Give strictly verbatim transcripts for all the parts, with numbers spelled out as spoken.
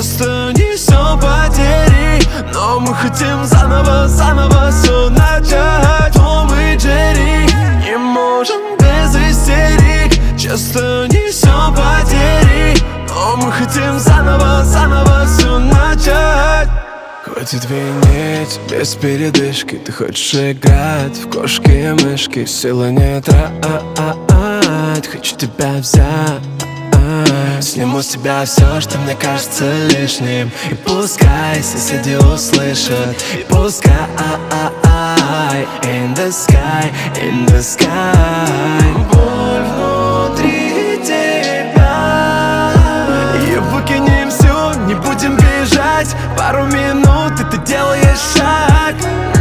часто несем потери, но мы хотим заново, заново все начать. Том и Джерри, не можем без истерик. Часто несем потери, но мы хотим заново, заново все начать. Хватит винить без передышки. Ты хочешь играть в кошки и мышки. Силы не трать, хочу тебя взять. Сниму с тебя все, что мне кажется лишним. И пускай соседи услышат. И пускай in the sky, in the sky. Боль внутри тебя. И выкинем все, не будем бежать. Пару минут, и ты делаешь шаг.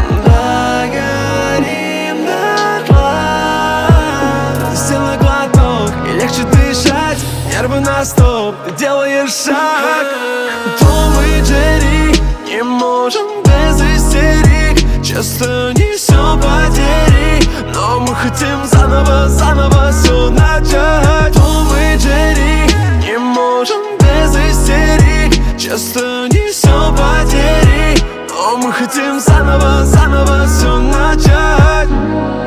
Догорим дотла. Сделай глоток, и легче дышать. Нервы на стоп, ты делаешь шаг. Том и Джерри, не можем без истерик. Часто несем потери, но мы хотим заново, заново все начать. Том и Джерри, не можем без истерик. Часто несем потери, но мы хотим заново, заново все начать.